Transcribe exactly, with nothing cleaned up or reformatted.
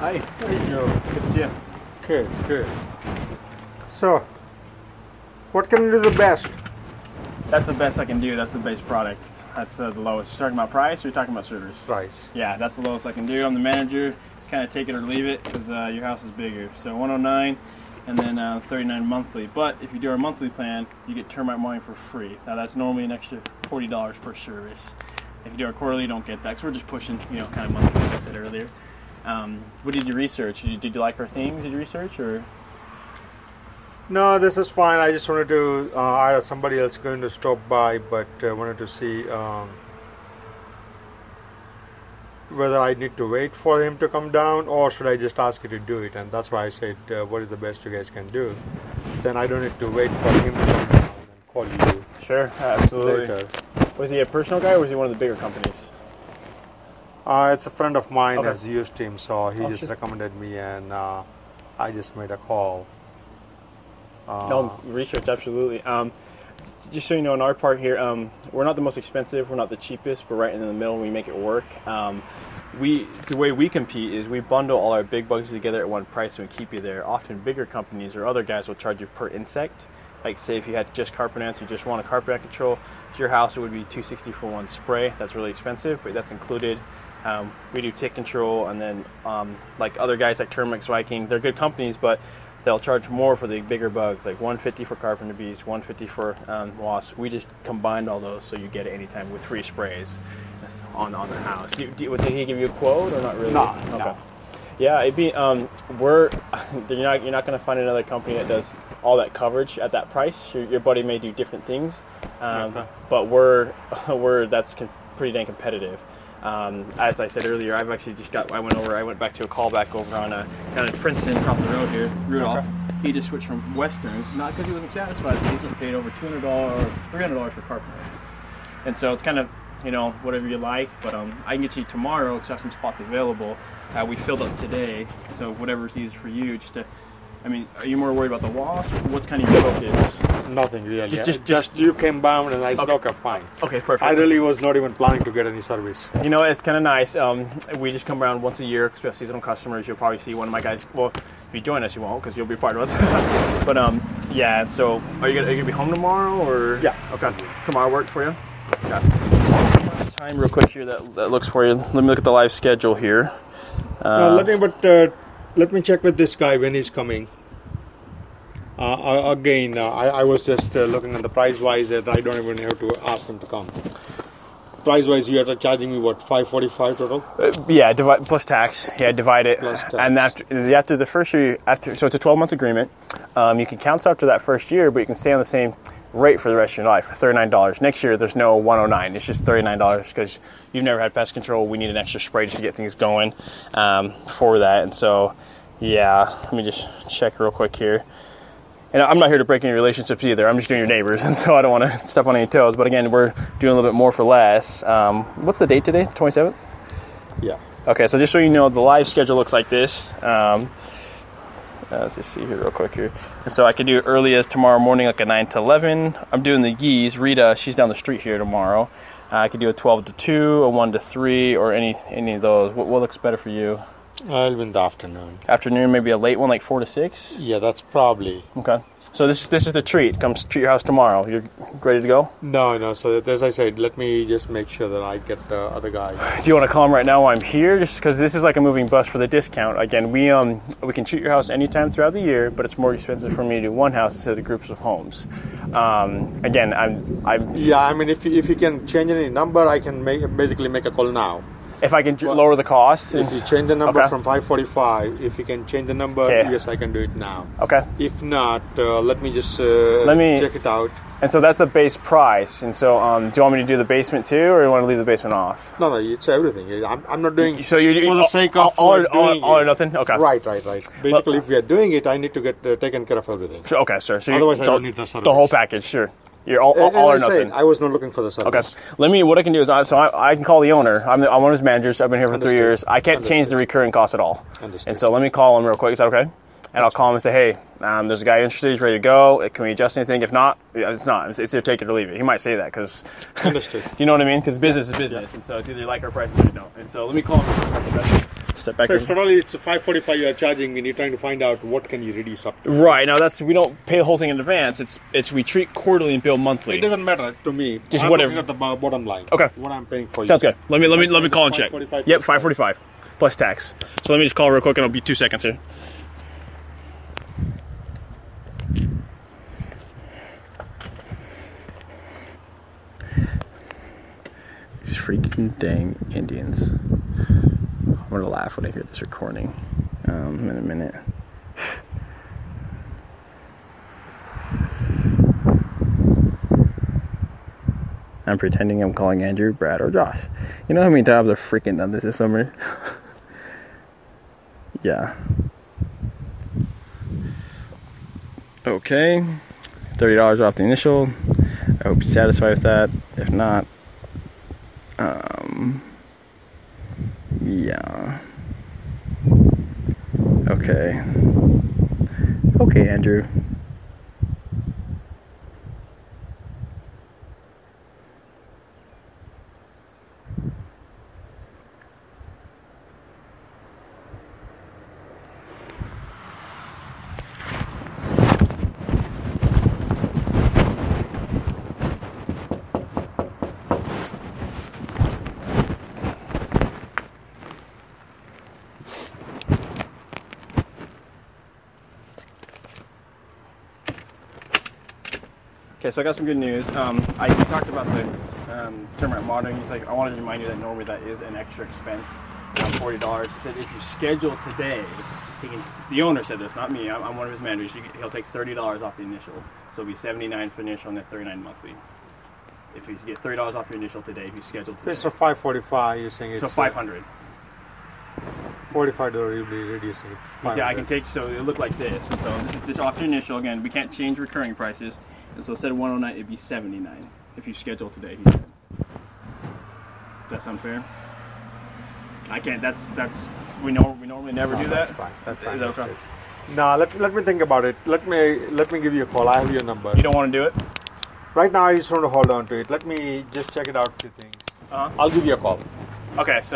Hi. How you doing? Good to see you. Good, good. So, what can you do the best? That's the best I can do. That's the base product. That's uh, the lowest. You're talking about price or you're talking about service? Price. Yeah, that's the lowest I can do. I'm the manager. Just kind of take it or leave it because uh, your house is bigger. So one oh nine and then uh, thirty-nine monthly. But if you do our monthly plan, you get termite mowing for free. Now that's normally an extra forty dollars per service. If you do our quarterly, you don't get that because we're just pushing, you know, kind of monthly, like I said earlier. Um, what did you research? Did you, did you like our things? Did you research or? No, this is fine. I just wanted to, uh, I had somebody else going to stop by, but uh, wanted to see um, whether I need to wait for him to come down or should I just ask you to do it. And that's why I said, uh, what is the best you guys can do? Then I don't need to wait for him to come down and call you. Sure, absolutely. Later. Was he a personal guy or was he one of the bigger companies? Uh, it's a friend of mine Okay. has used him, so he Oh, just sure. recommended me and uh, I just made a call. Uh, No, research, absolutely. Um, just so you know, on our part here, um, we're not the most expensive, we're not the cheapest, we're right in the middle, we make it work. Um, we, the way we compete is we bundle all our big bugs together at one price and we keep you there. Often bigger companies or other guys will charge you per insect. Like say if you had just carpet ants, you just want a carpet ant control, to your house it would be two hundred sixty dollars for one spray. That's really expensive, but that's included. Um, we do tick control, and then um, like other guys like Termix, Viking, they're good companies, but they'll charge more for the bigger bugs, like one hundred fifty dollars for carpenter bees, one hundred fifty dollars for um, wasps. We just combined all those so you get it anytime with free sprays on on the house. Do, do, did he give you a quote or not really? No, okay. no. Yeah, it'd be. Um, we're you're not you're not going to find another company that does all that coverage at that price. Your, your buddy may do different things, um, Okay. but we're we're that's com- pretty dang competitive. Um, as I said earlier, I've actually just got. I went over. I went back to a callback over on a kind of Princeton across the road here. Rudolph. Okay. He just switched from Western, not because he wasn't satisfied, but he's getting paid over two hundred dollars or three hundred dollars for carpet ants. And so it's kind of, you know, whatever you like. But um, I can get you tomorrow because I have some spots available. Uh, we filled up today, so whatever's easiest for you. Just to, I mean, are you more worried about the wasp? What's kind of your focus? Nothing really. Just- Just, just- just, you came down and I said, Okay. okay, fine. Okay, perfect. I really was not even planning to get any service. You know, it's kind of nice. Um, we just come around once a year because we have seasonal customers. You'll probably see one of my guys. Well, if you join us, you won't because you'll be part of us. But um, yeah. So, are you gonna, are you gonna be home tomorrow or? Yeah. Okay. Tomorrow work for you? Okay. Time real quick here that that looks for you. Let me look at the live schedule here. Uh, No, let me, but uh, let me check with this guy when he's coming. Uh, again, uh, I, I was just uh, looking at the price wise that I don't even have to ask him to come. Price wise, you are charging me what, five forty-five total? Uh, yeah, divide plus tax. Yeah, divide it. Plus tax. And after after the first year, after so it's a twelve month agreement. Um, you can cancel after that first year, but you can stay on the same rate for the rest of your life, thirty-nine dollars. Next year, there's no one oh nine. It's just thirty-nine dollars because you've never had pest control. We need an extra spray just to get things going um, for that. And so, yeah, let me just check real quick here. And I'm not here to break any relationships either. I'm just doing your neighbors, and so I don't want to step on any toes. But again, we're doing a little bit more for less. Um, what's the date today? twenty-seventh? Yeah. Okay, so just so you know, the live schedule looks like this. Um, uh, let's just see here real quick here. And so I could do early as tomorrow morning, like a nine to eleven. I'm doing the Yees. Rita, she's down the street here tomorrow. Uh, I could do a twelve to two, a one to three, or any any of those. What, what looks better for you? I'll be in the afternoon. Afternoon, maybe a late one, like four to six? Yeah, that's probably. Okay. So this, this is the treat. Come treat your house tomorrow. You're ready to go? No, no. So as I said, let me just make sure that I get the other guy. Do you want to call him right now while I'm here? Just because this is like a moving bus for the discount. Again, we um we can treat your house anytime throughout the year, but it's more expensive for me to do one house instead of groups of homes. Um, again, I'm I'm Yeah, I mean, if you, if you can change any number, I can make basically make a call now. if I can j- lower the cost. If you change the number Okay. from five forty-five, if you can change the number, Okay. yes, I can do it now. Okay. If not, uh, let me just uh, Let me- check it out. And so that's the base price. And so, um, do you want me to do the basement too, or do you want to leave the basement off? No, no, it's everything. I'm, I'm not doing So you're for the sake of all, all, uh, all, doing all or it. nothing. Okay. Right, right, right. Basically, if we are doing it, I need to get uh, taken care of everything. So, okay, sir. So you- Otherwise, I don't need the service. The whole package, sure. You're all, all, As all or I said, nothing. I was not looking for the service. Okay. Let me. What I can do is, I, so I, I can call the owner. I'm, the, I'm one of his managers. I've been here for Understood. three years. I can't change the Understood. recurring cost at all. Understood. And so let me call him real quick. Is that okay? And I'll call him and say, hey, um, there's a guy interested. He's ready to go. Can we adjust anything? If not, yeah, it's not. It's, it's either take it or leave it. He might say that because, Understood. you know what I mean? Because business is business, and so it's either you like our price or you don't. And so let me call him. Step set back So in. it's not only it's five forty-five you are charging, and you're trying to find out what can you reduce up to. Right, now that's, we don't pay the whole thing in advance. It's it's we treat quarterly and bill monthly. It doesn't matter to me. Just I'm whatever. looking at the bo- bottom line. Okay. What I'm paying for you. Sounds good. Let me let me let me call and check. five forty-five Yep, plus five forty-five plus tax. So let me just call real quick, and it'll be two seconds here. These freaking dang Indians. I'm gonna laugh when I hear this recording. Um, in a minute. I'm pretending I'm calling Andrew, Brad, or Josh. You know how many times I've freaking done this this summer? Yeah. Okay. thirty dollars off the initial. I hope you're satisfied with that. If not, um, yeah. Okay. Okay, Andrew. Okay, so I got some good news. Um, I we talked about the um, turnaround monitoring. He's like, I wanted to remind you that normally that is an extra expense, around forty dollars. He said if you schedule today, he can. The owner said this, not me. I'm, I'm one of his managers. He, he'll take thirty dollars off the initial, so it'll be seventy-nine for initial and then thirty-nine monthly. If you get thirty dollars off your initial today, if you schedule today. So five forty-five. You're saying it's So five hundred. forty-five dollars. You'll be reducing it. You see, I can take, so it'll look like this. And so this is this off your initial. Again, we can't change recurring prices. And so instead of one oh nine, it'd be seventy-nine if you schedule today. He said. Does that sound fair? I can't. That's that's we know we normally never No, do that's that. fine. That's Is fine. that That's okay? it. Nah, let, let me think about it. Let me let me give you a call. I have your number. You don't want to do it? Right now, I just want to hold on to it. Let me just check it out. A few things. Uh-huh. I'll give you a call. Okay, so